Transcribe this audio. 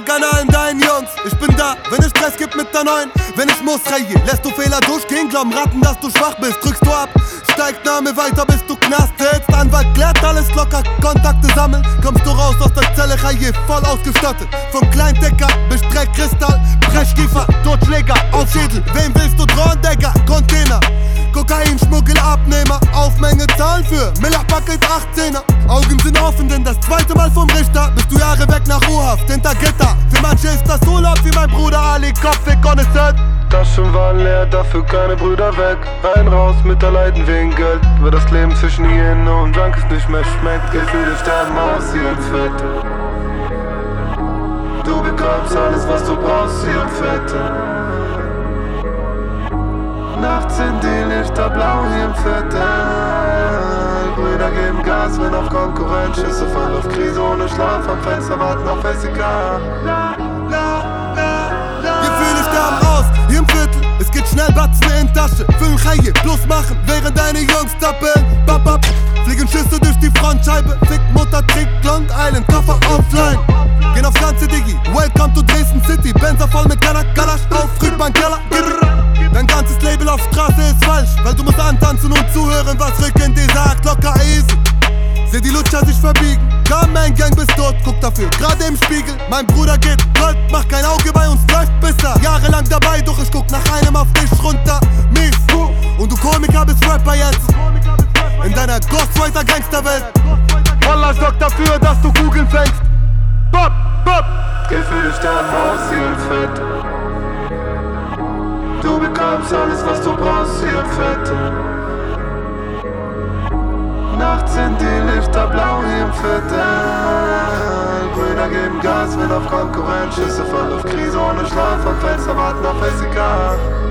sag an allen deinen Jungs, ich bin da, wenn es Stress gibt mit der Neuen. Wenn ich muss, Reihe, lässt du Fehler durchgehen, glauben Ratten, dass du schwach bist. Drückst du ab, steigt Name weiter, bis du Knast sitzt. Anwalt klärt alles locker, Kontakte sammeln. Kommst du raus aus der Zelle, Reihe, voll ausgestattet. Vom Kleindecker bis Dreckkristall, Brechkiefer, Totschläger, auf Schädel. Wem willst du drohen, Digga? Container, Kokainschmuggel, Abnehmer, Aufmenge zahlen für Milchpaket 18er. Augen sind offen, denn das zweite Mal vom Richter bist du Jahre weg nach U-Haft, hinter Gitter. Für manche ist das Urlaub wie mein Bruder Ali, Kopfweg on the set. Taschen waren leer, dafür keine Brüder weg. Rein, raus, Mitleiden wegen Geld. Weil das Leben zwischen Hyäne und Junkies nicht mehr schmeckt. Gefühle sterben aus hier im Fette. Du bekommst alles, was du brauchst hier im Fette. Nachts sind die Lichter blau hier im Viertel. Brüder geben Gas, wenn auf Konkurrenz. Schüsse fallen auf Krise ohne Schlaf. Am Fenster warten auf SEK. Gefühle sterben aus hier im Viertel. Es geht schnell, Batzen in Tasche. Füllen Reihe, plus machen, während deine Jungs tappeln. Bap, bap. Fliegen Schüsse durch die Frontscheibe. Fick Mutter, trinkt Long Island, Koffer offline. Gehen aufs ganze Digi, welcome to Dresden City. Benzer voll mit Kalasch, auf Rückbank, Keller. Dein ganzes Label auf Straße ist falsch, weil du musst antanzen und zuhören, was Rücken dir sagt, locker easy. Seh die Lutscher sich verbiegen, Carman Gang bis dort, guck dafür, gerade im Spiegel. Mein Bruder geht Gold, macht kein Auge bei uns, läuft besser. Jahrelang dabei, doch ich guck nach einem auf dich runter, mies. Und du Komiker bist Rapper jetzt, in deiner Ghostwriter Gangsterwelt. Wallah, sorg dafür, dass du Kugeln fängst. Bop, bop. Gefühle sterben aus hier im Fett. Du bekommst alles, was du brauchst hier im Viertel. Nachts sind die Lichter blau hier im Viertel. Brüder geben Gas, wenn auf Konkurrenz. Schüsse fallen auf Krise ohne Schlaf. Am Fenster warten auf SEK.